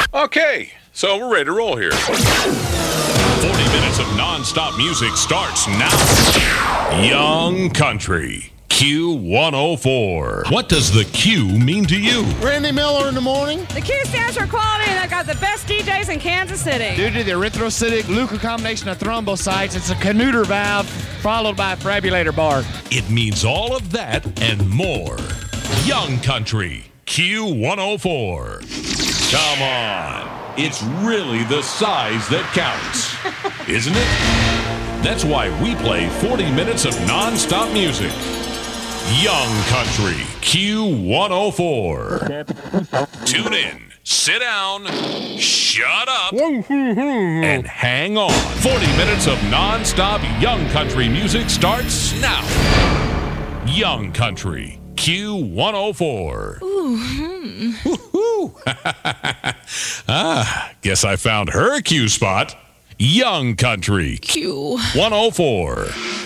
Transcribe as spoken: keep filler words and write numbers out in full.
Okay, so we're ready to roll here. forty minutes of non-stop music starts now. Young Country, Q one oh four. What does the Q mean to you? Randy Miller in the morning. The Q stands for quality, and I got the best D Js in Kansas City. Due to the erythrocytic leukocombination of thrombocytes, it's a canuter valve followed by a fibrillator bar. It means all of that and more. Young Country, Q one oh four. Come on. It's really the size that counts, isn't it? That's why we play forty minutes of non-stop music. Young Country, Q one oh four. Tune in, sit down, shut up, and hang on. forty minutes of non-stop Young Country music starts now. Young Country, Q one oh four. Ooh. Woo-hoo. Ah, guess I found her Q spot. Young Country, Q one oh four.